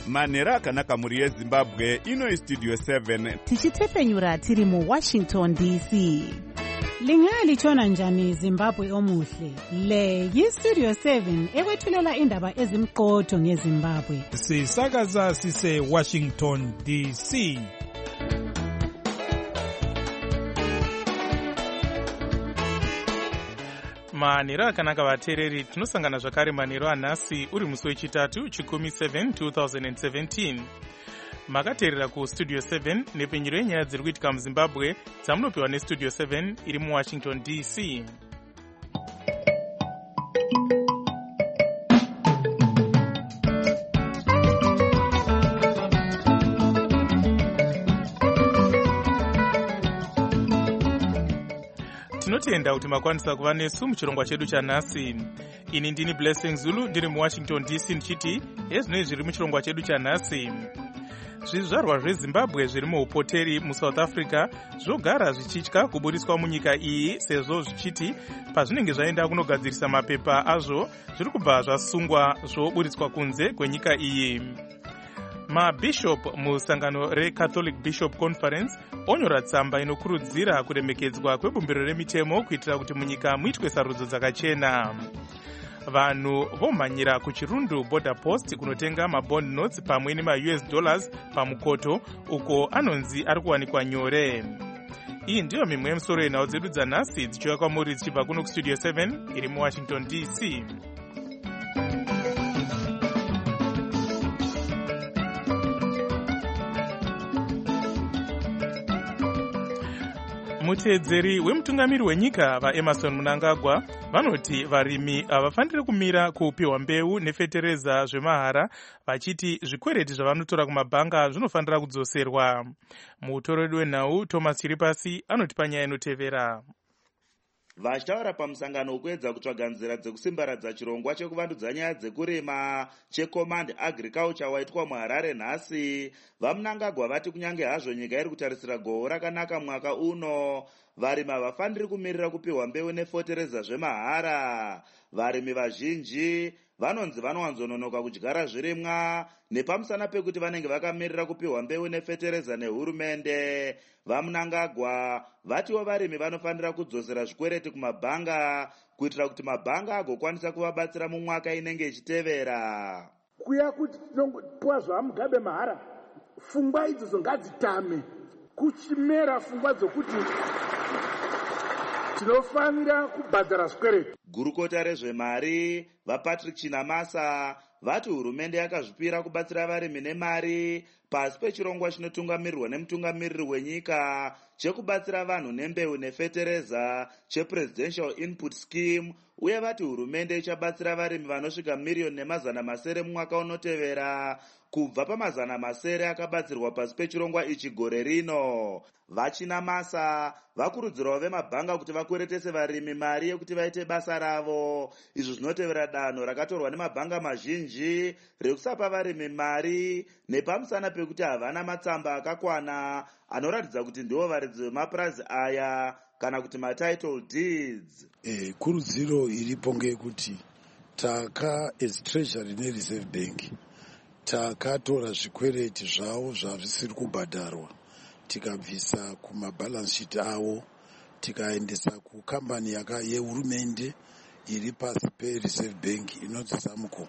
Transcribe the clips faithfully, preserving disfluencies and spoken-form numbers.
manhero akanaka mhuri yezimbabwe. Ino istudio seven tichitepfenyura tiri muwashington D C. Lingalitshona njani Zimbabwe omuhle? Le yistudio seven ekwethulela indaba ezimqotho ngeZimbabwe. Sisakaza sise Washington D C. Manhero akanaka vateereri, tinosangana zvakare manhero anhasi uri musi wechitatu chikumi seven two thousand seventeen. Makateerera kustudio seven nepfenyuro yenyaya dziri kuitika muZimbabwe dzamunopiwa nestudio seven iri muWashington D C. Tinotenda kuti makwanisa kuva nesu muchirongwa chedu chanhasi. Ini ndini Blessing Zulu ndiri muWashington D C ndichiti ezvinoi zviri muchirongwa chedu chanhasi. Zvizvarwa zveZimbabwe zviri muupoteri muSouth Africa zvogara zvichitya kuburiswa munyika iyi sezvo zvichiti pazvinenge zvaenda kunogadzirisa mapepa azvo zviri kubva zvasungwa zvoburitswa kunze kwenyika iyi. Mabishop musangano reCatholic Bishop Conference onyora tsamba inokurudzira kuremekedzwa kwebumbiro remitemo kuitira kuti munyika muitwe sarudzo dzakachena. Vanhu vomhanyira kuchirundu border post kunotenga mabond notes pamwe nema-U S dollars pamukoto uko anonzi ari kuwanikwa nyore. Iyi ndiyo mimwe yemisoro yenhau dzedu dzanhasi dzichiuya kwamuri dzichibva kuno kustudio seven iri muWashington D C. Muteedzeri wemutungamiri wenyika vaEmerson Mnangagwa vanoti varimi havafaniri kumira kupiwa mbeu nefetereza zvemahara, vachiti zvikwereti zvavanotora kumabhanga zvinofanira kudzoserwa. Mutoredi wenhau Thomas Chiripasi anoti panyaya inotevera. Vachitaura pamusangano wekuedza kutsvaga nzira dzekusimbaradza chirongwa chekuvandudza nyaya dzekurima cheCommand Agriculture waitwa muHarare nhasi, vaMnangagwa vati kunyange hazvo nyika iri kutarisira gohwo rakanaka mwaka uno, varimi havafaniri kumirira kupiwa mbeu nefotereza zvemahara. Varimi vazhinji vanonzi vanowanzononoka kudyara zvirimwa nepamusana pekuti vanenge vakamirira kupiwa mbeu nefetereza nehurumende. VaMnangagwa vatiwo varimi vanofanira kudzosera zvikwereti kumabhanga kuitira kuti mabhanga agokwanisa kuvabatsira mumwaka inenge ichitevera. Kuya kuti tinongopiwa zvamugabe mahara, pfungwa idzodzo ngadzitame, kuchimera pfungwa dzokuti tinofanira kubhadhara zvikwereti. Gurukota rezvemari vaPatrick Chinamasa vati hurumende yakazvipira kubatsira varimi nemari pasi pechirongwa chinotungamirirwa nemutungamiriri wenyika chekubatsira vanhu nembeu nefetereza chePresidential Input Scheme, uye vati hurumende ichabatsira varimi vanosvika miriyoni nemazana masere mumwaka unotevera kubva pamazana masere akabatsirwa pasi pechirongwa ichi gore rino. VaChinamasa vakurudzirawo vemabhanga kuti vakweretese varimi mari yekuti vaite basa ravo. Izvi zvinotevera danho rakatorwa nemabhanga mazhinji rekusapa varimi mari nepamusana pekuti havana matsamba akakwana anoratidza kuti ndivo varidzi vemapurazi aya kana kuti matitle deeds. Eh, kurudziro iripo ngekuti taka as treasury nereserve bank takatora zvikwereti zvavo zvavisiri kubhadharwa tikabvisa kumabalance sheet avo tikaendesa kukambani yaka yehurumende iri pasi pereserve bank inonzi Samco,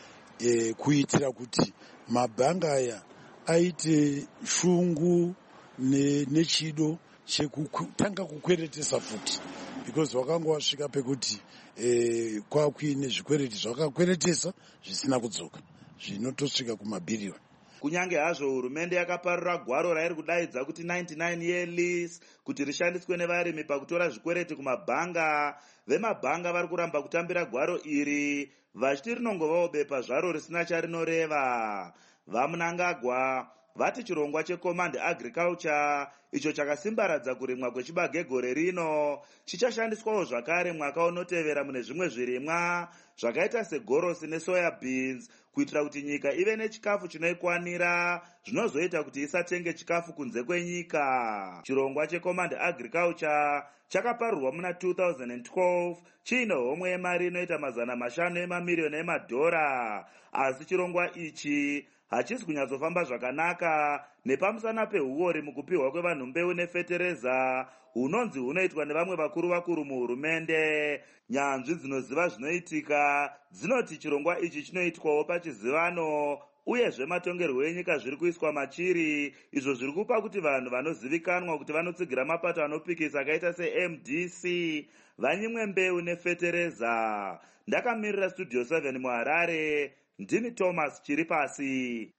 e, kuitira kuti mabhanga aya aite shungu ne, nechido chekutanga kukweretesa futi, because wakanga wasvika pekuti e, kwakuine zvikwereti zvakakweretesa zvisina kudzoka zvinotosvika kumabhiriyoni. Kunyange hazvo hurumende yakaparura gwaro rairi kudaidza kuti ninety-nine year lease kuti rishandiswe nevarimi pakutora zvikwereti kumabhanga, vemabhanga vari kuramba kutambira gwaro iri vachiti rinongovawo bepa zvaro risina charinoreva. VaMnangagwa vati chirongwa cheCommand Agriculture icho chakasimbaradza kurimwa kwechibage gore rino chichashandiswawo zvakare mwaka unotevera mune zvimwe zvirimwa zvakaita segorosi nesoya beans kuitira kuti nyika ive nechikafu chinoikwanira zvinozoita kuti isatenge chikafu kunze kwenyika. Chirongwa cheCommand Agriculture chakaparurwa muna two thousand twelve chiine homwe yemari inoita mazana mashanu emamiriyoni emadhora, asi chirongwa ichi hachisi kunyatsofamba zvakanaka nepamusana peuori mukupiwa kwevanhu mbeu nefetereza hunonzi hunoitwa nevamwe vakuru vakuru muhurumende. Nyanzvi dzinoziva zvinoitika dzinoti chirongwa ichi chinoitwawo pachizivano uyezve matongerwo enyika zviri kuiswa machiri, izvo zviri kupa kuti vanhu vanozivikanwa kuti vanotsigira mapato anopikisa akaita se-M D C vanyimwe mbeu nefetereza. Ndakamirira Studio seven muHarare, ndini Thomas Chiripasi.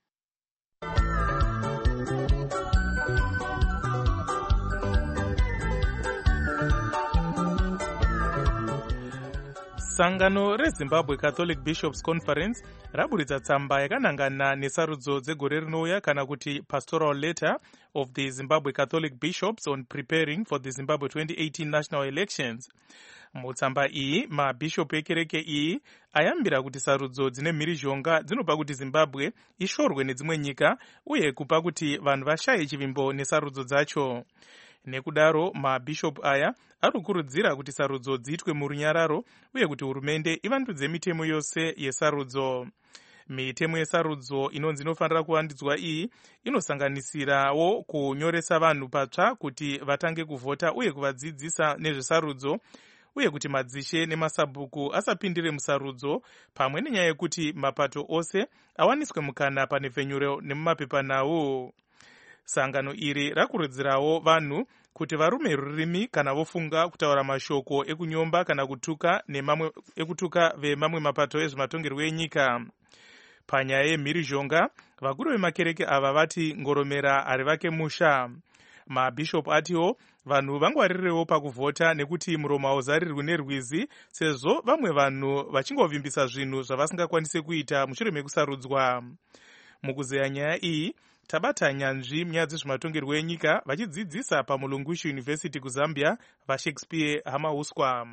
Sangano reZimbabwe Catholic Bishops Conference raburitsa tsamba yakanangana nesarudzo dzegore rinouya kana kuti Pastoral Letter of the Zimbabwe Catholic Bishops on preparing for the Zimbabwe twenty eighteen national elections. Mutsamba iyi mabhishop ekereke iyi ayambira kuti sarudzo dzine mhirizhonga dzinopa kuti Zimbabwe ishorwe nedzimwe nyika uye kupa kuti vanhu vashaye chivimbo nesarudzo dzacho. Nekudaro mabhishop aya arikukurudzira kuti sarudzo dziitwe murunyararo uye kuti hurumende ivandudze mitemo yose yesarudzo. Mitemo yesarudzo inonzi inofanira kuvandudzwa iyi inosanganisirawo kunyoresa vanhu patsva kuti vatange kuvhota uye kuvadzidzisa nezvesarudzo, uye kuti madzishe nemasabhuku asapindire musarudzo, pamwe nenyaya yekuti mapato ose awaniswe mukana panepfenyuro nemumapepanhau. Sangano iri rakurudzirawo vanhu kuti varume rurimi kana vofunga kutaura mashoko ekunyomba kana kutuka nemamwe ekutuka vemamwe mapato ezvematongerwo enyika. Panyaya yemhirizhonga, vakuru vemakereke ava vati ngoromera ari vake musha. Mabhishop atiwo vanhu vangwarirewo pakuvhota nekuti muromo hauzarirwi nerwizi, sezvo vamwe vanhu vachingovimbisa zvinhu zvavasingakwanise kuita mushure mekusarudzwa. Mukuzeya nyaya iyi, tabata nyanzvi munyaya dzezvematongerwo enyika vachidzidzisa paMulungushi University kuZambia vaShakespeare Hamauswa.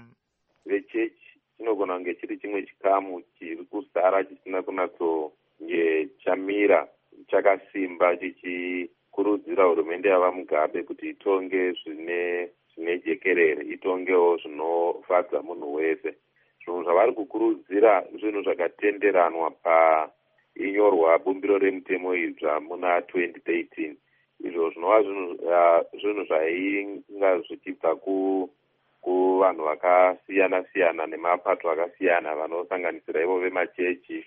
Vechechi chinogona kunge chiri chimwe chikamu chiri kusara chisina kunatsonge chamira chakasimba chichikurudzira hurumende yavaMugabe kuti itonge zvine zvine jekerere, itongewo zvinofadza munhu wese. Zvinhu zvavari kukurudzira zvinhu zvakatenderanwa pa inyorwa bumbiro remutemo idzva muna twenty thirteen. Izvo zvinova zvinhu zvainga zvichibva kuvanhu vakasiyana siyana nemapato akasiyana vanosanganisira ivo vemachechi,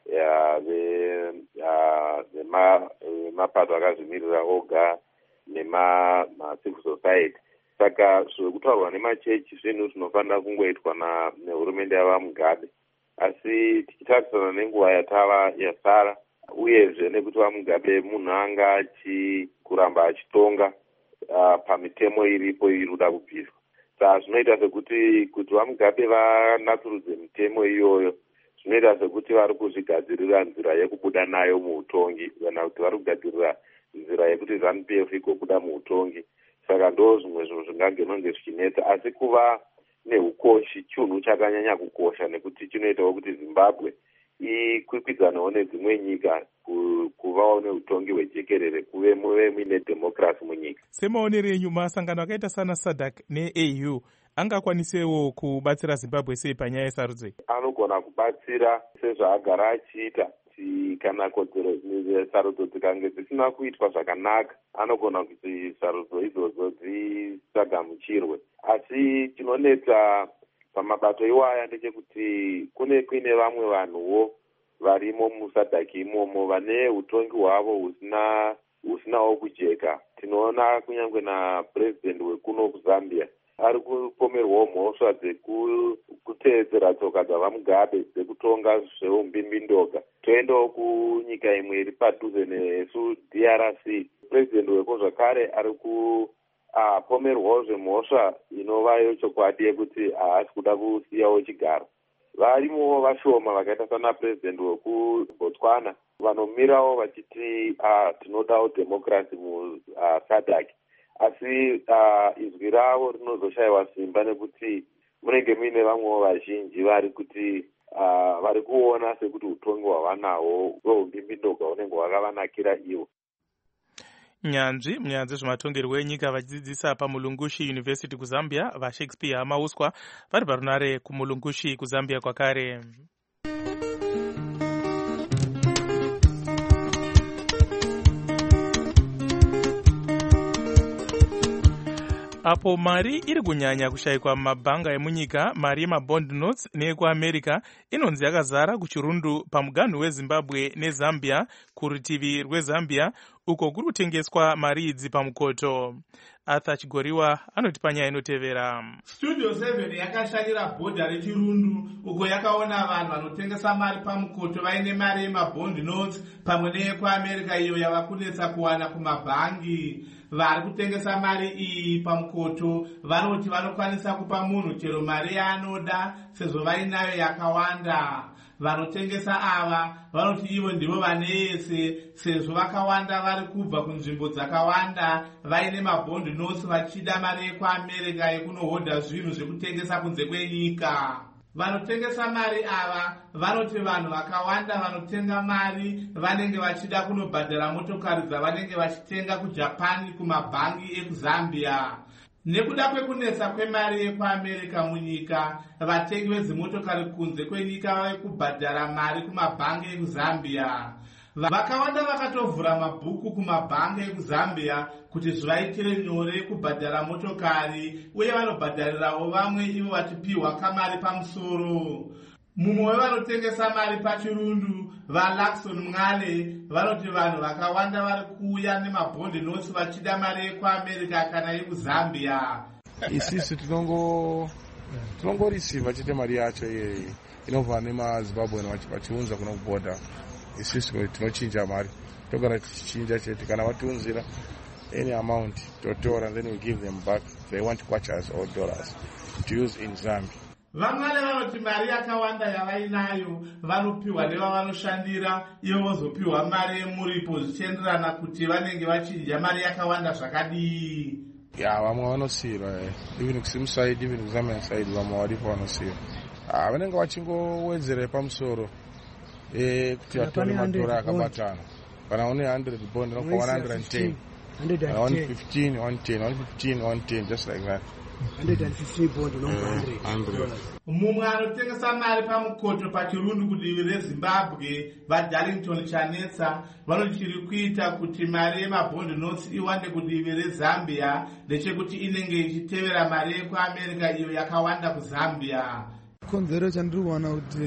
vemapato akazvimirira oga nemacivil society. Saka zvekutaurwa nemachechi zvinhu zvinofanira kungoitwa nehurumende yavaMugabe. Asi tichitarisana nenguva yatava yasara uyezve nekuti vaMugabe munhu anga achikuramba achitonga uh, pamitemo iripo iri kuda kubviswa. Saka zvinoita sekuti kuti vaMugabe vanatsurudze mitemo iyoyo, zvinoita sekuti vari kuzvigadzirira nzira yekubuda nayo muutongi kana kuti vari kugadzirira nzira yekuti ZANU P F ikobuda muutongi. Saka ndo zvimwe zvinhu zvingange zvichinetsa, asi kuva neukoshi chinhu chakanyanya kukosha nekuti chinoitawo kuti Zimbabwe ikwikwidzanawo nedzimwe nyika kuvawo neutongi hwejekerere kuve muve muine democracy munyika. Semaonero enyu masangano akaita sana SADC ne-A U angakwanisewo kubatsira Zimbabwe sei panyaya yesarudzo? Anogona kubatsira sezvaagara achiita kana kodzero sarudzo dzikange dzisina kuitwa zvakanaka, anogona kuti sarudzo idzodzo dzisagamuchirwe. Asi chinonetsa pamabato iwaya ndechekuti kune kuine vamwe vanhuwo varimo musadhaki imomo vane utongi hwavo husina husinawo kujeka. Tinoona kunyange napurezidendi wekuno kuZambia ari kupomerwawo mhosva dzekuteedzera tsoka dzavaMugabe dzekutonga zveumbimbindoga. Toendawo kunyika imwe iri padhuze nesu D R C, purezidendi weko zvakare ari kupomerwawo zvemhosva inova yochokwadi yekuti haasi kuda kusiyawo chigaro. Varimowo vashoma vakaita sana purezidendi wekuBotswana vanomirawo vachiti tinodawo democracy muSADC. Asi uh, izwi ravo rinozoshayiwa simba nekuti munenge muine vamwewo vazhinji vari kuti uh, vari kuona sekuti utongi hwavanawo hweumbimbindoga unenge hwakavanakira ivo. Nyanzvi munyaya dzezvematongerwo enyika vachidzidzisa paMulungushi University kuZambia vaShakespeare Hamauswa vari parunare kuMulungushi kuZambia kwakare. Apo mari iri kunyanya kushayikwa mumabhanga emunyika, mari yemabond notes neyekuamerica inonzi yakazara kuchirundu pamuganhu wezimbabwe nezambia, kurutivi rwezambia uko kuri kutengeswa mari idzi pamukoto. Arthur Chigoriwa anoti panyaya inotevera. Studio seven yakashanyira bhodha rechirundu uko yakaona vanhu vanotengesa mari pamukoto vaine mari yemabond notes pamwe neyekuamerica iyo yava kunetsa kuwana kumabhangi. Vari kutengesa mari iyi pamukoto vanoti vanokwanisa kupa munhu chero mari yaanoda sezvo vainayo yakawanda. Vanotengesa ava vanoti ivo ndivo vanese sezvo vakawanda vari kubva kunzvimbo dzakawanda vaine mabond notes vachida mari yekuamerica yekunohodha zvinhu zvekutengesa kunze kwenyika. Vanotengesa mari ava vanoti vanhu vakawanda vanotenga mari vanenge vachida kunobhadhara motokari dzavanenge vachitenga kuJapani kumabhangi ekuzambia. Nekuda kwekunetsa kwemari yekuamerica munyika, vatengi vedzimotokari kunze kwenyika vave kubhadhara mari kumabhangi ekuzambia. Vakawanda vakatovhura mabhuku kumabhangi ekuzambia kuti zvivaitire nyore kubhadhara motokari, uye vanobhadharirawo vamwe ivo vachipiwa kamari pamusoro. Mumwe wevanotengesa mari pachirundu, vaLaxon Mngale, vanoti vanhu vakawanda vari kuuya nemabond notes vachida mari yekuamerica kana yekuzambia. Isisi tinongo tinongorisiva chete mari yacho iyeyi inobva nemazimbabwe vachiunza kuno kubhodha. Isisi tinochinja mari, togara tichichinja chete, kana vatiunzira any amount totora, and then we give them back. They want kwachas or dollars to use in Zambia. Vamwale vanoti mari yakawanda yavainayo vanopiwa nevavanoshandira, ivo vozopiwa mari yemuripo zvichienderana kuti vanenge vachinja mari yakawanda zvakadii. Ya, vamwe vanosiyirwa, even kusimusaidi, even kuzambia side, vamwe varipo vanosiyirwa. Vanenge vachingowedzera pamusoro kuti vatore madhora akabatana. Kana une one hundred bond, no one hundred ten. one fifteen, one ten, one fifteen, one ten, just like that. one hundred fifteen bond, no one hundred. Mumwe anotengesa mari pamukoto pachirundu kudivi reZimbabwe, vaDarlington chanetsa, vanoti chiri kuita kuti mari yemabond notes iwande kudivi reZambia ndechekuti inenge ichitevera mari yekuamerica iyo yakawanda kuZambia. Konzero chandiri kuona kuti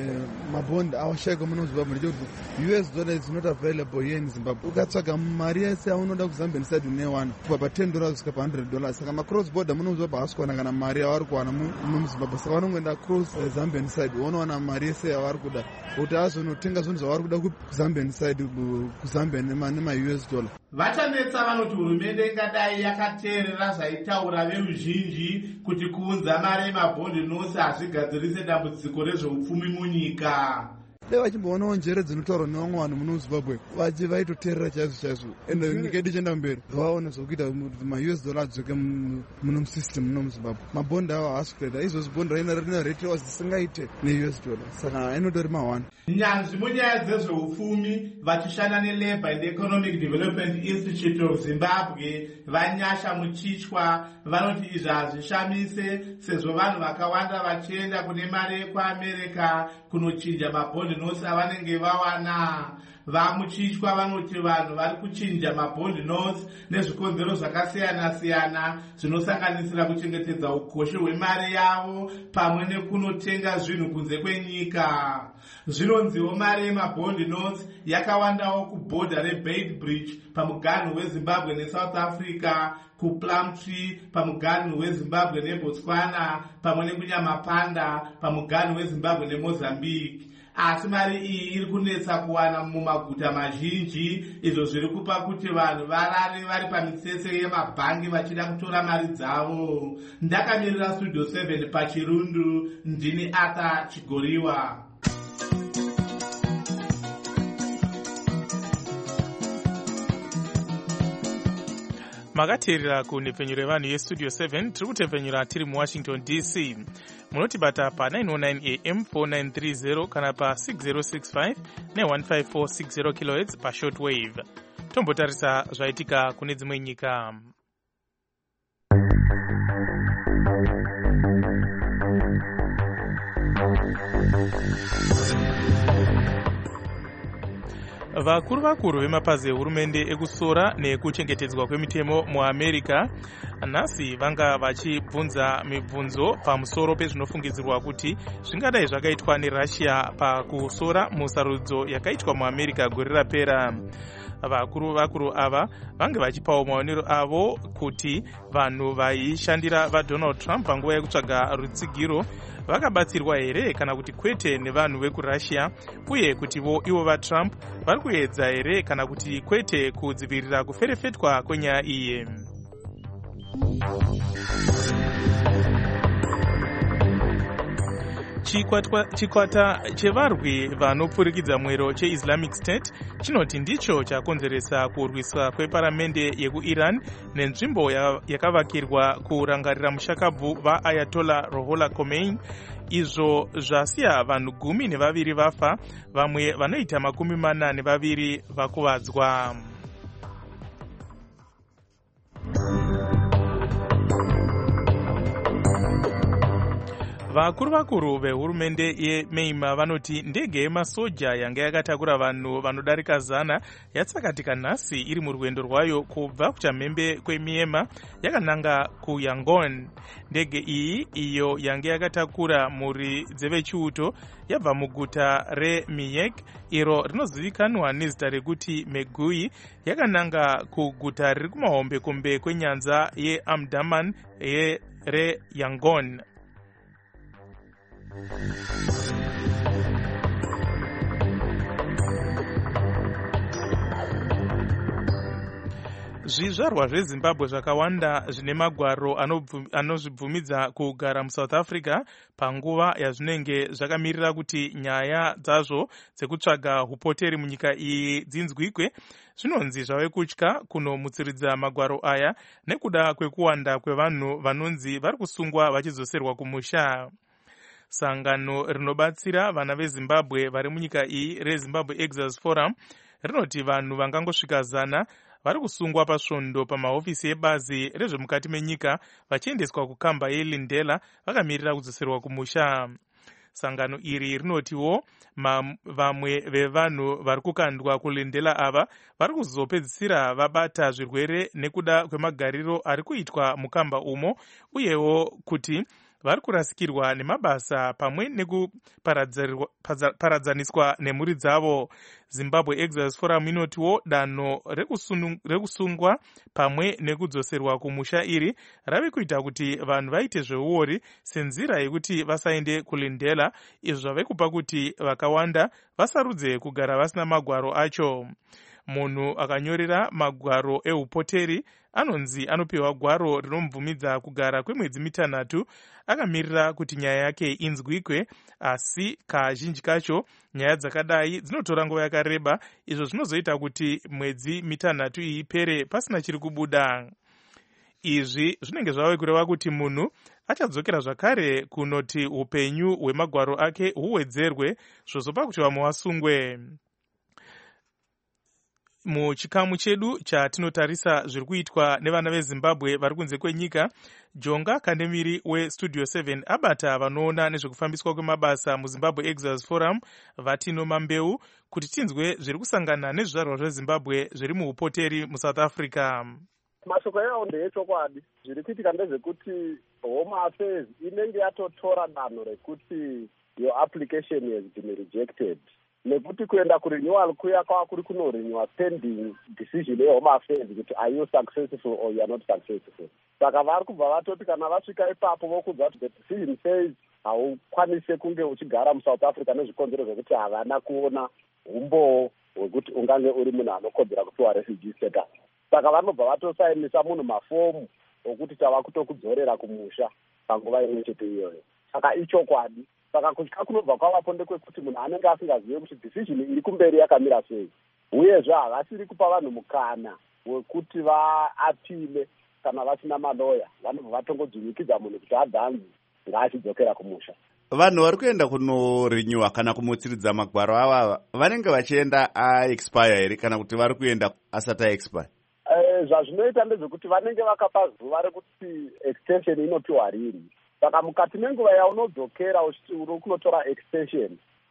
mabond awashayika muno muZimbabwe ndechekuti U S dollar is not available here in Zimbabwe. Ukatsvaga mari yese yaunoda kuZambia side unewana kubva pa ten dollars kusvika pa one hundred dollars. Saka macross border muno muZimbabwe havasi kuwana kana mari yavari kuwana muZimbabwe. Saka vanongoenda cross Zambian side vonowana mari yese yavari kuda kuti azonotenga zvinhu zvavari kuda kuZambian side kuZambia nema-U S dollar. Vachanetsa vanoti hurumende ingadai yakateerera zvaitaura veruzhinji kuti kuunza mari yemabond notes hazvigadzirise dambudziko rezveupfumi munyika. Dai vachimboonawo njere dzinotaurwa nevamwe vanhu muno muZimbabwe vachi vaitoteerera chaizvo chaizvo, ende nyika yedu ichienda mberi vaone zvokuita ma-U S dollar adzoke muno musystem muno muZimbabwe. Mabond avo haasi kuita izvozvi bond rina rate zisingaite ne-U S dollar, saka inotori mahwanda. Nyanzvi munyaya dzezveupfumi vachishanda neLabour and Economic Development Institute of Zimbabwe vanyasha muchichwa vanoti izvi hazvishamise sezvo vanhu vakawanda vachienda kune mari yekuamerica kunochinja mabond notes avanenge vawana. Vamuchichwa vanoti vanhu vari kuchinja mabond notes nezvikonzero zvakasiyana-siyana zvinosanganisira kuchengetedza ukosha hwemari yavo pamwe nekunotenga zvinhu kunze kwenyika. Zvinonziwo mari yemabond notes yakawandawo kubhodha reBeitbridge pamuganhu weZimbabwe neSouth Africa, kuPlumtree pamuganhu weZimbabwe neBotswana pamwe nekuNyamapanda pamuganhu weZimbabwe neMozambique. Asi mari iyi iri kunetsa kuwana mumaguta mazhinji, izvo zviri kupa kuti vanhu varare vari pamitsetse yemabhangi vachida kutora mari dzavo. Ndakamirira Studio seven pachirundu, ndini Arthur Chigoriwa. Makateerera kunhepfenyuro yevanhu yestudio seven, tiri kutepfenyura tiri muWashington D C. Munotibata pa nine oh nine A M four nine three zero kana pa six oh six five ne one five four six zero kilohertz pa shortwave. Tombotarisa zvaitika kune dzimwe nyika. vakuru vakuru vemapazi ehurumende ekusora nekuchengetedzwa kwemitemo muamerica nhasi vanga vachibvunza mibvunzo pamusoro pezvinofungidzirwa kuti zvingadai zvakaitwa nerussia pakusora musarudzo yakaitwa muamerica gore rapera. vakuru vakuru ava vange vachipawo maonero avo kuti vanhu vaishandira vadonald trump panguva yekutsvaga rutsigiro vakabatsirwa here kana kuti kwete nevanhu vekurussia, uye kutivo ivo vatrump vari kuedza here kana kuti kwete kudzivirira kuferefetwa kwenyaya iyi. Chikwata, chikwata chevarwi vanopfurikidza mwero cheislamic state chinoti ndicho chakonzeresa kurwiswa kweparamende yekuiran nenzvimbo yakavakirwa kurangarira mushakabvu vaayatollah Ruhollah Khomeini, izvo zvasiya vanhu gumi nevaviri vafa, vamwe vanoita makumi mana nevaviri vakuvadzwa. vakuru vakuru vehurumende yeMyanmar vanoti ndege yemasoja yanga yakatakura vanhu vanodarika zana yatsakatika nhasi iri murwendo rwayo kubva kuchamhembe kweMyanmar yakananga kuYangon. ndege iyi iyo yanga yakatakura mhuri dzevechiuto yabva muguta reMiek iro rinozivikanwa nezita rekuti Megui yakananga kuguta riri kumahombekombe kwenyanza yeAndaman reYangon. zvizvarwa zvezimbabwe zvakawanda zvine magwaro anozvibvumidza kugara muSouth Africa panguva yazvinenge zvakamirira kuti nyaya dzazvo dzekutsvaga upoteri munyika iyi dzinzwikwe. Zvinonzi zvave kutya kunomutsiridza magwaro aya nekuda kwekuwanda kwevanhu vanonzi vari kusungwa vachizoserwa kumusha. Sangano rinobatsira vana veZimbabwe vari munyika iyi reZimbabwe Exodus Forum rinoti vanhu vangangosvika zana vari kusungwa pasvondo pamahofisi ebazi rezvemukati menyika vachiendeswa kukamba yeLindela vakamirira kudzoserwa kumusha. Sangano iri rinotiwo vamwe vevanhu vari kukandwa kuLindela ava vari kuzopedzisira vabata zvirwere nekuda kwemagariro ari kuitwa mukamba umo, uyewo kuti vari kurasikirwa nemabasa pamwe nekuparadzaniswa nemhuri dzavo. Zimbabwe Exodus Forum inotiwo danho rekusungwa pamwe nekudzoserwa kumusha iri rave kuita kuti vanhu vaite zveuori senzira yekuti vasaende kuLindela, izvo zvave kupa kuti vakawanda vasarudze kugara vasina magwaro acho. Munhu akanyorera magwaro eupoteri anonzi anopiwa gwaro rinomubvumidza kugara kwemwedzi mitanhatu akamirira kuti nyaya yake inzwikwe, asi kazhinji kacho nyaya dzakadai dzinotora nguva yakareba, izvo zvinozoita kuti mwedzi mitanhatu iyi ipere pasina chiri kubuda. Izvi zvinenge zvave kureva kuti munhu achadzokera zvakare kunoti upenyu hwemagwaro ake huwedzerwe, zvozopa kuti vamwe vasungwe. Muchikamu chedu chatinotarisa zviri kuitwa nevana veZimbabwe vari kunze kwenyika, Jonga Kandemiri weStudio seven abata vanoona nezvekufambiswa kwemabasa muZimbabwe Exodus Forum Vatino Mambeu kuti tinzwe zviri kusangana nezvizvarwa zveZimbabwe zviri muupoteri muSouth Africa. Mashoko yawo ndeechokwadi. Zviri kuitika ndezvekuti Home Affairs inenge yatotora danho rekuti your application has been rejected. Nekuti kuenda kurenewal kuya kwa kuri kunorenewa pending decision yeHome Affairs kuti are you successful or you are not successful. Saka vari kubva vatoti kana vasvika ipapo vokudza kuti the decision says haukwanise kunge uchigara muSouth Africa nezvikonzero zvekuti havana kuona umbo hwekuti ungange uri munhu anokodzera kupiwa refugee status. Saka vanobva vatosainisa munhu mafomu okuti tava kutokudzorera kumusha panguva imwe chete iyoyo. Saka ichokwadi. Saka kutya kunobva kwavapo ndekwekuti munhu anenge asingazive kuti decision iri kumberi yakamira sei, uyezve havasiri kupa vanhu mukana wekuti vaapile kana vasina maloya, vanobva vatongodzimikidza munhu kuti adhanzi ngaachidzokera kumusha. Vanhu vari kuenda kunorenewa kana kumutsiridza magwaro ava vanenge vachienda aexpire here kana kuti vari kuenda asati aexpire? Eh, zvazvinoita ndezvekuti vanenge vakapa zuva rekuti extension inopiwa rini. Saka mukati menguva yaunodzokera uri kunotora extension,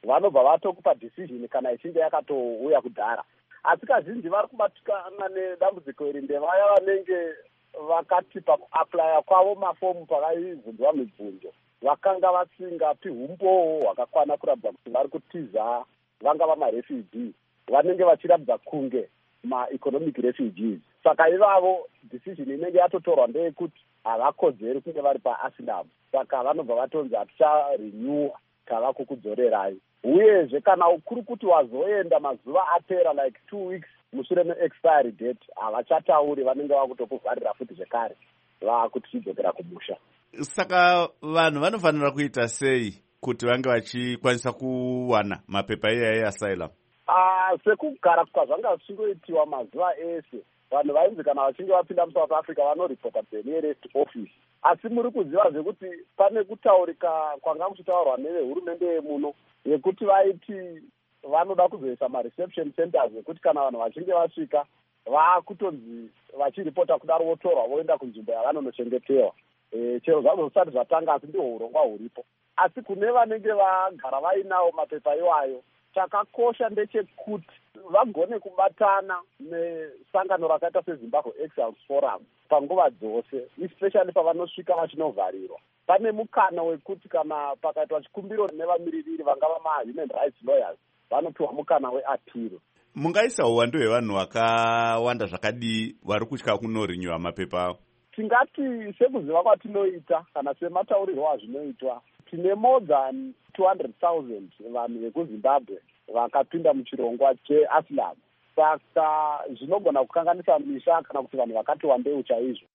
vanobva vatokupa decision kana ichinge yakatouya kudhara. Asi kazhinji vari kubatikana nedambudziko iri ndevaya vanenge vakati pakuaplya kwavo mafomu pakaibvunzwa mibvunzo vakanga vasingapi umbowo hwakakwana kuratidza kuti vari kutiza vanga vamarefugee vanenge vachiratidza kunge ma-economic refugees. Saka ivavo decision inenge yatotorwa ndeyekuti havakodzeri kunge vari paasylum, saka vanobva vatonzi haticharenewa tava kukudzorerai. Uyezve kana kuri kuti wazoenda mazuva apera like two weeks mushure me-expiry date havachatauri, vanenge vakutokuvharira futi zvekare vakuti chidzokera kumusha. Saka vanhu vanofanira kuita sei kuti vange vachikwanisa kuwana mapepa iya easylum? Uh, sekugara kwazvanga zvichingoitiwa mazuva ese, vanhu vainzi kana vachinge vapinda muSouth Africa vanoripota nearrest office. Asi muri kuziva zvekuti pane kutaurika kwanga kuchitaurwa nevehurumende yemuno yekuti vaiti vanoda kuzoisa ma-reception centers yekuti kana vanhu vachinge vasvika vakutonzi vachiripota kudaro votorwa voenda kunzvimbo yavanonochengetewa. E, chero zvazvo zvisati zvatanga, asi ndihwo urongwa huripo. Asi kune vanenge vagara vainawo mapepa iwayo, chakakosha ndechekuti vagone kubatana nesangano rakaita seZimbabwe Exiles Forum panguva dzose, especially pavanosvika vachinovharirwa. Pane mukana wekuti kana pakaitwa chikumbiro nevamiririri vangava ma-human rights lawyers vanopiwa mukana weappeal. Mungaisa uwandu hwevanhu vakawanda zvakadii vari kutya kunorinyiwa mapepa avo? Tingati sekuziva kwatinoita kana semataurirwo azvinoitwa, tine more than two hundred thousand vanhu vekuZimbabwe vakapinda muchirongwa cheasylum. Saka zvinogona kukanganisa misha kana kuti vanhu vakati wandei chaizvo.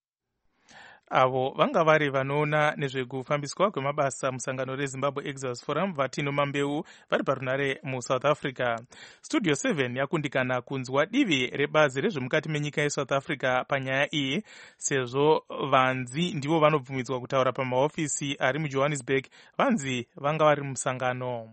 Avo vanga vari vanoona nezvekufambiswa kwemabasa musangano reZimbabwe Exiles Forum Vatino Mambeu vari parunare muSouth Africa. Studio seven yakundikana kunzwa divi rebazi rezvemukati menyika yeSouth Africa panyaya iyi, sezvo vanzi ndivo vanobvumidzwa kutaura pamahofisi ari muJohannesburg. Vanzi vanga vari musangano.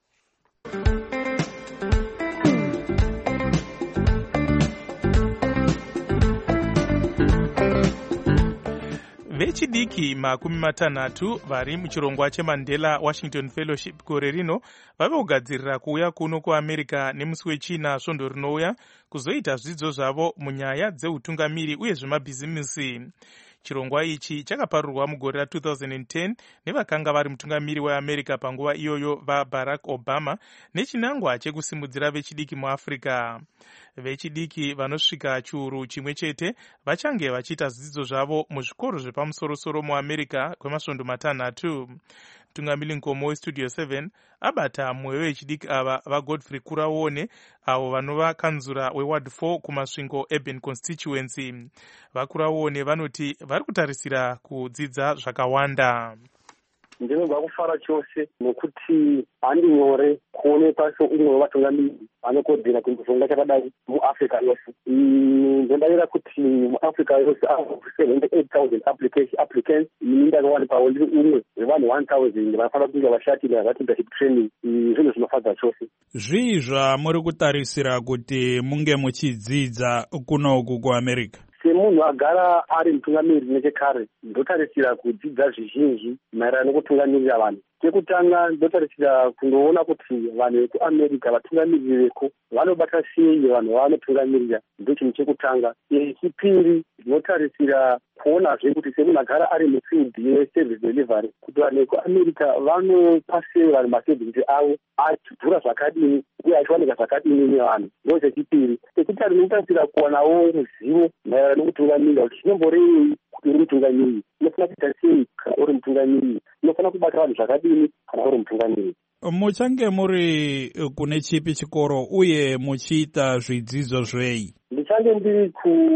Vechidiki makumi matanhatu vari muchirongwa cheMandela Washington Fellowship gore rino vave kugadzirira kuuya kuno kuAmerica nemusi wechina svondo rinouya kuzoita zvidzidzo zvavo munyaya dzeutungamiri uye zvemabhizimisi. Chirongwa ichi chakaparurwa mugore ra two thousand ten nevakanga vari mutungamiri weAmerica panguva iyoyo vaBarack Obama nechinangwa chekusimudzira vechidiki muAfrica. Vechidiki vanosvika chiuru chimwe chete vachange vachiita zvidzidzo zvavo muzvikoro zvepamusoro-soro muAmerica kwemasvondo matanhatu. Mutungamiri nkomo weStudio seven abata mwoyo wechidiki ava vaGodfrey Kuraone avo vanova kanzura weward four kumasvingo Urban Constituency. VaKuraone vanoti vari kutarisira kudzidza zvakawanda. Ndinogwa kufara chose nokuti handi nyore kuonekwa seumwe wevatungamiri vanokodzera kuchirongwa chakadai muAfrica yose. Ndinodarira kuti muAfrica yose avo seventy-eight thousand applicants, ini ndakawanikwawo ndiri umwe wevanhu one thousand vanofanira kunge vashatira vatindership training. Zvinhu zvinofadza chose. Zvii zvamuri kutarisira kuti munge muchidzidza kunoku kuAmerica? Semunhu agara ari mutungamiri nechekare, ndotarisira kudzidza zvizhinji maererano nekutungamirira vanhu. Chekutanga ndotarisira kundoona kuti vanhu vekuAmerica vatungamiriri veko vanobata sei vanhu vanotungamirira, ndochinhu chekutanga. Chechipiri ndinotarisira kuonazve kuti semunhu agara ari mufield yeservice delivery kuti vanhu vekuAmerica vanopa sei vanhu maservice avo achidhura zvakadini uye achiwanika zvakadini nevanhu. Ndo chechipiri. Chechitatu ndinotarisira kuwanawo ruzivo maererano nekutungamirira kuti chinomborei kuti uri mutungamiriri, unofana kuita sei kana uri mutungamiriri, unofana kubata vanhu zvakadini kana uri mutungamiriri. Muchange muri kune chipi chikoro uye muchiita zvidzidzo zvei? Ndichange ndiri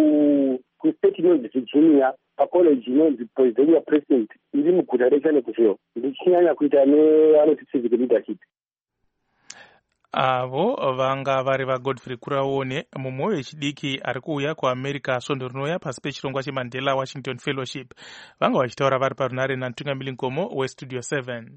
ku kustate inonzi Virginia pacollege inonzi Presidential President iri muguta reCharlottesville, ndichinyanya kuita nevanoti civic leadership. Avo vanga vari vaGodfrey Kuraone, mumwe wechidiki ari kuuya kuAmerica svondo rinouya pasi pechirongwa cheMandela Washington Fellowship. Vanga vachitaura vari parunare namutungamiri nkomo weStudio seven.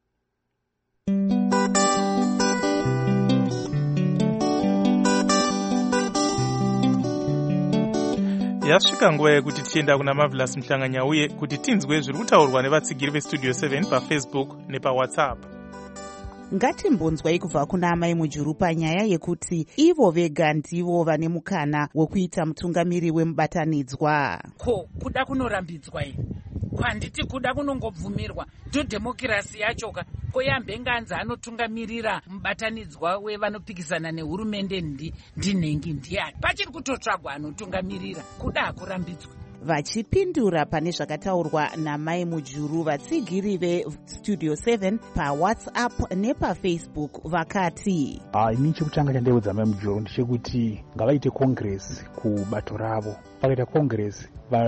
Yasvika nguva yekuti tichienda kuna Marvelous Mhlanganya uye kuti tinzwe zviri kutaurwa nevatsigiri veStudio seven paFacebook nepaWhatsApp. Ngatimbonzwai kubva kuna amai Mujuru panyaya yekuti ivo vega ndivo vane mukana wekuita mutungamiri wemubatanidzwa. Ko kuda kunorambidzwa here? Kwanditi kuda kunongobvumirwa ndodhemokirasi yachoka. Koyambe nganzi anotungamirira mubatanidzwa wevanopikisana nehurumende ndi ndinhengi ndiani. Pachiri kutotsvagwa anotungamirira kuda kurambidzwa. Vachipindura pane zvakataurwa namai Mujuru, vatsigiri vestudio seven pawhatsapp nepafacebook vakati uh, ini chekutanga chandeudza mai Mujuru ndechekuti ngavaite congress kubato ravo. Pakaita congress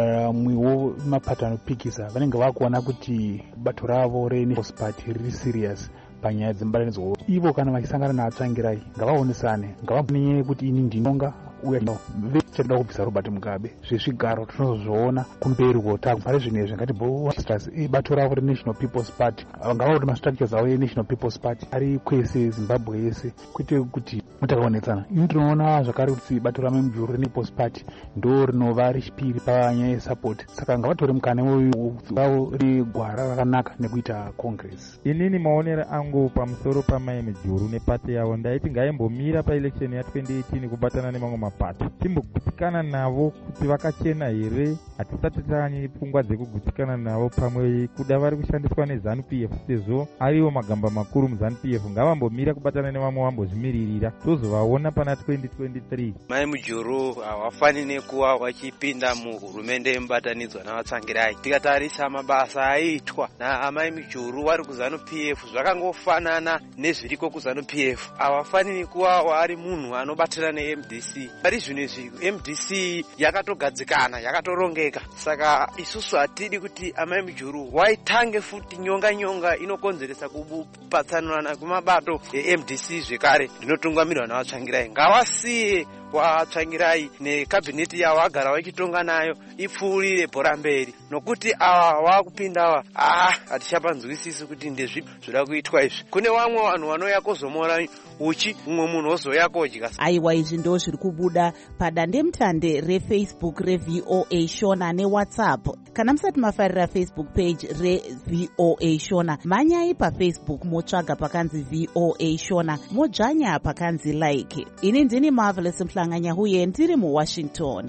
vamwewo mapato anopikisa vanenge vakuona kuti bato ravo reNationals Party riri serious panyaya dzembatanidzwa. Ivo kana vachisangana navatsvangirai ngavaonesane, ngavaonye kuti ini ndinonga uya vechada kubvisa Robert Mugabe. Zvezvigaro tinozozviona kumberi kotanga pari zvinezvi ngati bato ravo reNational People's Party ngavaone mastructures avo eNational People's Party ari kwese Zimbabwe yese kuite kuti mutakaonetsana. Ini tinoona zvakare kuti bato ramai Mujuru reNationals Party ndo rinova rechipiri panyaya yesupport, saka ngavatore mukana wavo regwara rakanaka nekuita congress. Inini maonero angu pamusoro pamai Mujuru nepati yavo ndaiti ngaimbomira paelection ya twenty eighteen kubatana nemamwe mapato timbogutsikana navo kuti vakachena here. Hatisati tane pfungwa dzekugutsikana navo pamwe kuda vari kushandiswa neZANU P F sezvo ariwo magamba makuru muZANU P F. Ngavambomira kubatana nevamwe vambozvimiririra tozovaona pana twenty twenty-three. Mai Mujuru havafaniri kuva vachipinda muhurumende yemubatanidzwa navatsangirai. Tikatarisa mabasa aitwa naamai Mujuru vari kuZANU P F zvakangofanana nezviriko kuZANU P F. Havafaniri kuva vari munhu anobatana neM D C. Pari zvino izvi M D C yakatogadzikana, yakatorongeka. Saka isusu hatidi kuti amai Mujuru waitange futi nyonga nyonga inokonzeresa kupatsanurana kumabato eM D C zvekare ndinotungamirwa navatsvangirai. Ngavasiye vatsvangirai nekabhineti yavo agara vachitonga nayo ipfuurire bhora mberi, nokuti ava vakupinda ava ah hatichapanzwisisi kuti ndezvipi zvoda kuitwa izvi. Kune vamwe vanhu vanouya kuzomora uchi, mumwe munhu ozoya kodya. Aiwa, izvi ndo zviri kubuda padandemutande reFacebook reVOA Shona neWhatsApp. Kana musati mafarira Facebook page reVOA Shona, manyai paFacebook motsvaga pakanzi VOA Shona, modzvanya pakanzi like. Ini ndini Marvelous Mhlanganya uye ndiri muWashington.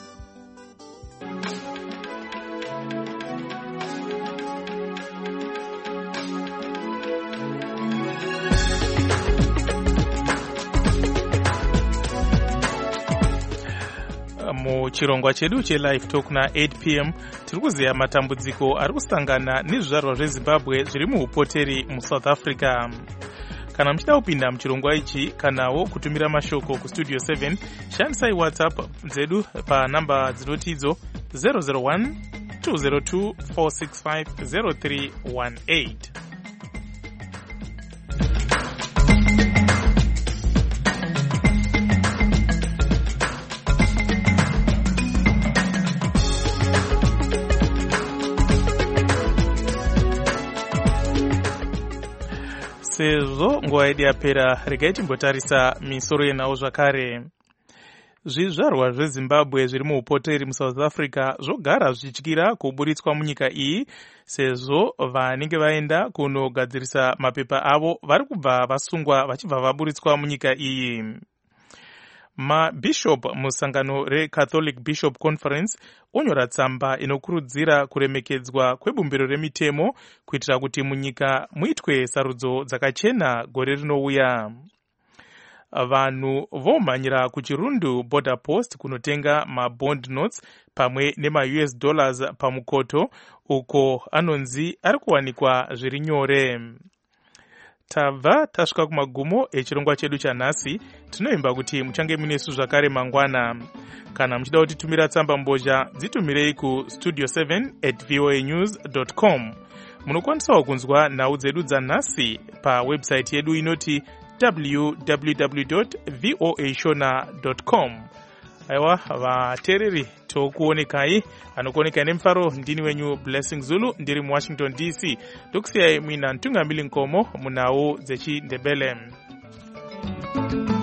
Muchirongwa chedu chelive talk na eight p m tiri kuziya matambudziko ari kusangana nezvizvarwa zveZimbabwe zviri muupoteri muSouth Africa. Kana muchida kupinda muchirongwa ichi kanawo kutumira mashoko kustudio seven, shandisai WhatsApp dzedu panamba dzinotidzo zero zero one two zero two four six five zero three one eight. Sezvo nguva yedu yapera, regai timbotarisa misoro yenhau zvakare. Zvizvarwa zveZimbabwe zviri muupoteri muSouth Africa zvogara zvichityira kuburitswa munyika iyi, sezvo vanenge vaenda kunogadzirisa mapepa avo vari kubva vasungwa vachibva vaburitswa munyika iyi. Mabishop musangano reCatholic Bishop Conference onyora tsamba inokurudzira kuremekedzwa kwebumbiro remitemo kuitira kuti munyika muitwe sarudzo dzakachena gore rinouya. Vanhu vomhanyira kuchirundu border post kunotenga mabond notes pamwe nema-U S dollars pamukoto, uko anonzi ari kuwanikwa zviri nyore. Tabva tasvika kumagumo echirongwa chedu chanhasi. Tinoimba kuti muchange munesu zvakare mangwana. Kana muchida kutitumira tsamba mbozha, dzitumirei ku studio seven at voa news dot com. Munokwanisawo kunzwa nhau dzedu dzanhasi pa website yedu inoti w w w dot voa shona dot com. Aiwa, vatereri tokuonekai, anokuonekai nemufaro ndini wenyu Blessing Zulu, ndiri muWashington D C. Tokusiyai muina ntungamili nkomo munhau dzechiNdebele.